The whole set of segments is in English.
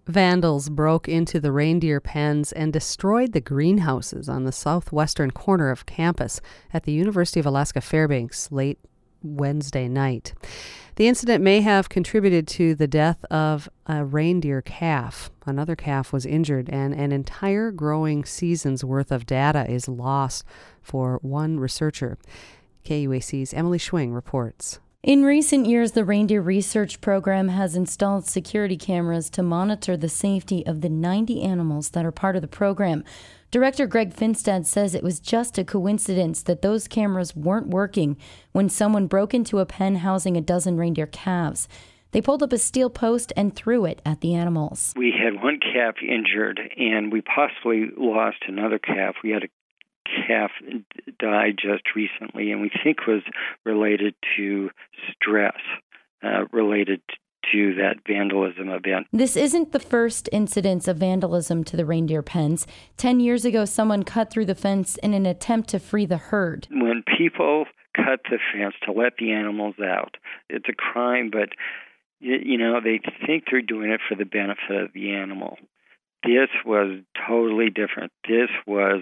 Vandals broke into the reindeer pens and destroyed the greenhouses on the southwestern corner of campus at the University of Alaska Fairbanks late Wednesday night. The incident may have contributed to the death of a reindeer calf. Another calf was injured, and an entire growing season's worth of data is lost for one researcher. KUAC's Emily Schwing reports. In recent years, the Reindeer Research Program has installed security cameras to monitor the safety of the 90 animals that are part of the program. Director Greg Finstad says it was just a coincidence that those cameras weren't working when someone broke into a pen housing a dozen reindeer calves. They pulled up a steel post and threw it at the animals. We had one calf injured, and we possibly lost another calf. We had a calf die just recently, and we think was related to stress, related to that vandalism event. This isn't the first incidence of vandalism to the reindeer pens. 10 years ago, someone cut through the fence in an attempt to free the herd. When people cut the fence to let the animals out, it's a crime, but they think they're doing it for the benefit of the animal. This was totally different. This was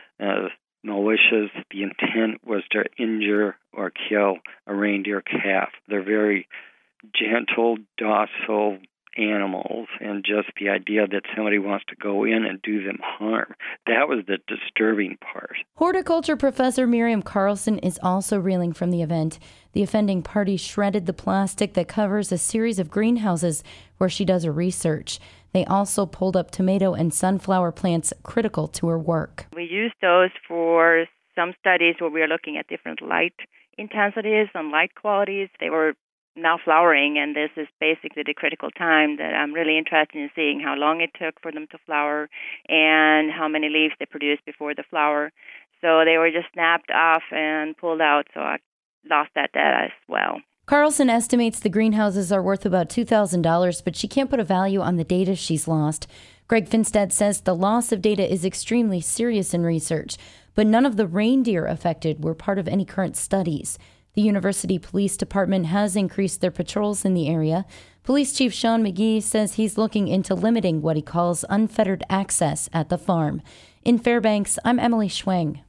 malicious. The intent was to injure or kill a reindeer calf. They're very gentle, docile animals, and just the idea that somebody wants to go in and do them harm. That was the disturbing part. Horticulture professor Miriam Carlson is also reeling from the event. The offending party shredded the plastic that covers a series of greenhouses where she does her research. They also pulled up tomato and sunflower plants critical to her work. We use those for some studies where we are looking at different light intensities and light qualities. They were now flowering, and this is basically the critical time that I'm really interested in seeing how long it took for them to flower and how many leaves they produced before the flower. So they were just snapped off and pulled out, so I lost that data as well. Carlson estimates the greenhouses are worth about $2,000, but she can't put a value on the data she's lost. Greg Finstad says the loss of data is extremely serious in research, but none of the reindeer affected were part of any current studies. The University Police Department has increased their patrols in the area. Police Chief Sean McGee says he's looking into limiting what he calls unfettered access at the farm. In Fairbanks, I'm Emily Schwing.